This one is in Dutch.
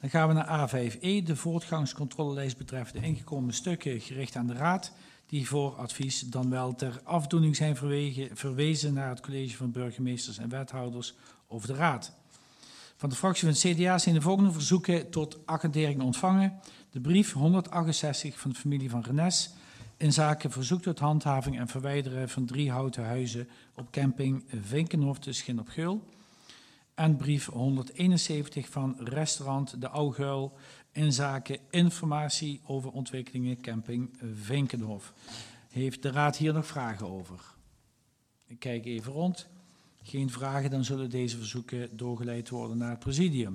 Dan gaan we naar A5e, de voortgangscontrolelijst betreffende ingekomen stukken gericht aan de Raad, die voor advies dan wel ter afdoening zijn verwezen naar het college van burgemeesters en wethouders of de Raad. Van de fractie van het CDA zijn de volgende verzoeken tot agendering ontvangen. De brief 168 van de familie van Renesse in zaken verzoek tot handhaving en verwijderen van 3 houten huizen op camping Vinkenhof te Schin op Geul. En brief 171 van restaurant De Ouguil in zaken informatie over ontwikkelingen camping Vinkenhof. Heeft de Raad hier nog vragen over? Ik kijk even rond. Geen vragen, dan zullen deze verzoeken doorgeleid worden naar het presidium.